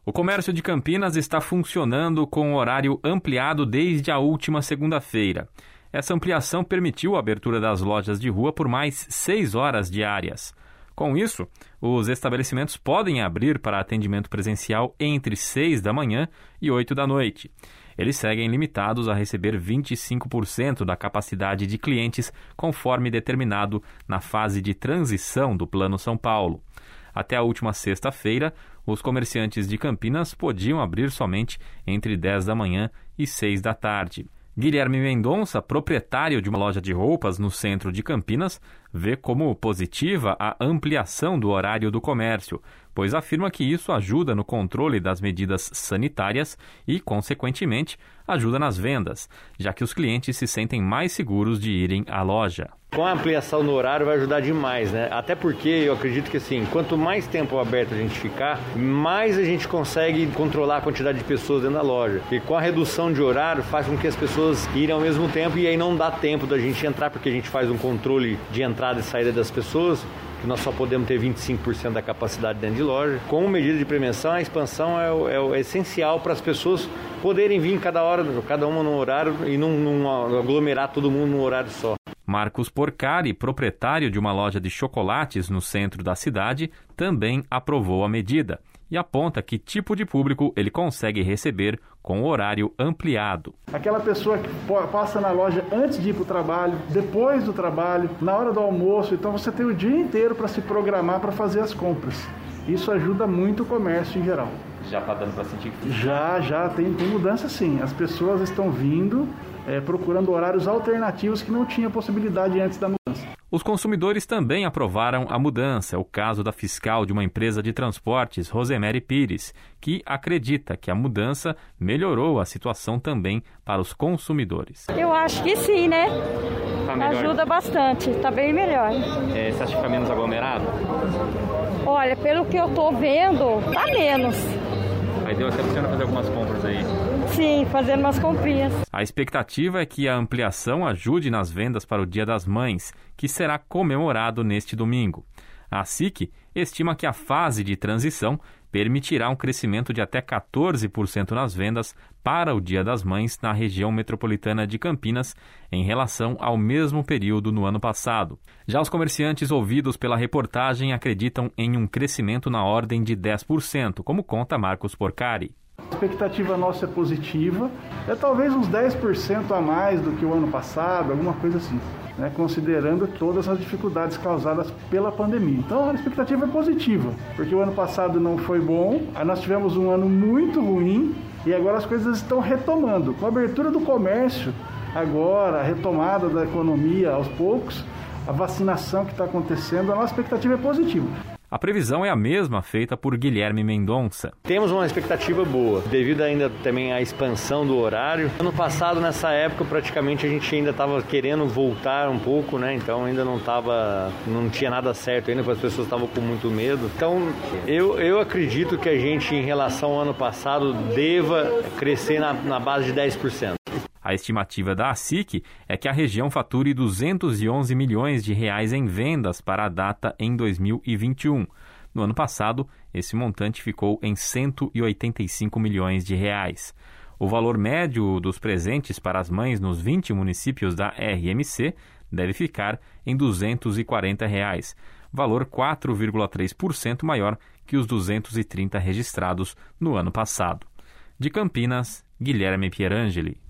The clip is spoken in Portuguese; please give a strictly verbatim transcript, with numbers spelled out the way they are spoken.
O comércio de Campinas está funcionando com horário ampliado desde a última segunda-feira. Essa ampliação permitiu a abertura das lojas de rua por mais seis horas diárias. Com isso, os estabelecimentos podem abrir para atendimento presencial entre seis da manhã e oito da noite. Eles seguem limitados a receber vinte e cinco por cento da capacidade de clientes, conforme determinado na fase de transição do Plano São Paulo. Até a última sexta-feira, os comerciantes de Campinas podiam abrir somente entre dez da manhã e seis da tarde. Guilherme Mendonça, proprietário de uma loja de roupas no centro de Campinas, vê como positiva a ampliação do horário do comércio, pois afirma que isso ajuda no controle das medidas sanitárias e, consequentemente, ajuda nas vendas, já que os clientes se sentem mais seguros de irem à loja. Com a ampliação no horário vai ajudar demais, né? Até porque eu acredito que assim, quanto mais tempo aberto a gente ficar, mais a gente consegue controlar a quantidade de pessoas dentro da loja. E com a redução de horário faz com que as pessoas irem ao mesmo tempo e aí não dá tempo da gente entrar, porque a gente faz um controle de entrada e saída das pessoas, que nós só podemos ter vinte e cinco por cento da capacidade dentro de loja. Como medida de prevenção, a expansão é, é, é essencial para as pessoas poderem vir cada hora, cada uma num horário e não, não aglomerar todo mundo num horário só. Marcos Porcari, proprietário de uma loja de chocolates no centro da cidade, também aprovou a medida e aponta que tipo de público ele consegue receber com o horário ampliado. Aquela pessoa que passa na loja antes de ir para o trabalho, depois do trabalho, na hora do almoço, então você tem o dia inteiro para se programar para fazer as compras. Isso ajuda muito o comércio em geral. Já está dando para sentir que... Já, já, tem, tem mudança sim. As pessoas estão vindo é, procurando horários alternativos que não tinha possibilidade antes da mudança. Os consumidores também aprovaram a mudança. É o caso da fiscal de uma empresa de transportes, Rosemary Pires, que acredita que a mudança melhorou a situação também para os consumidores. Eu acho que sim, né? Tá ajuda bastante, tá bem melhor. É, você acha que fica menos aglomerado? Olha, pelo que eu tô vendo, tá menos. Aí deu até pra você fazer algumas compras aí. Sim, fazendo umas comprinhas. A expectativa é que a ampliação ajude nas vendas para o Dia das Mães, que será comemorado neste domingo. A S I C estima que a fase de transição permitirá um crescimento de até quatorze por cento nas vendas para o Dia das Mães na região metropolitana de Campinas, em relação ao mesmo período no ano passado. Já os comerciantes ouvidos pela reportagem acreditam em um crescimento na ordem de dez por cento, como conta Marcos Porcari. A expectativa nossa é positiva, é talvez uns dez por cento a mais do que o ano passado, alguma coisa assim, né, considerando todas as dificuldades causadas pela pandemia. Então a expectativa é positiva, porque o ano passado não foi bom, aí nós tivemos um ano muito ruim e agora as coisas estão retomando. Com a abertura do comércio, agora a retomada da economia aos poucos, a vacinação que está acontecendo, a nossa expectativa é positiva. A previsão é a mesma feita por Guilherme Mendonça. Temos uma expectativa boa, devido ainda também à expansão do horário. Ano passado, nessa época, praticamente a gente ainda estava querendo voltar um pouco, né? Então ainda não tava, não tinha nada certo ainda, as pessoas estavam com muito medo. Então eu, eu acredito que a gente, em relação ao ano passado, deva crescer na, na base de dez por cento. A estimativa da S I C é que a região fature duzentos e onze milhões de reais em vendas para a data em dois mil e vinte e um. No ano passado, esse montante ficou em cento e oitenta e cinco milhões de reais. O valor médio dos presentes para as mães nos vinte municípios da R M C deve ficar em duzentos e quarenta reais, valor quatro vírgula três por cento maior que os duzentos e trinta registrados no ano passado. De Campinas, Guilherme Pierangeli.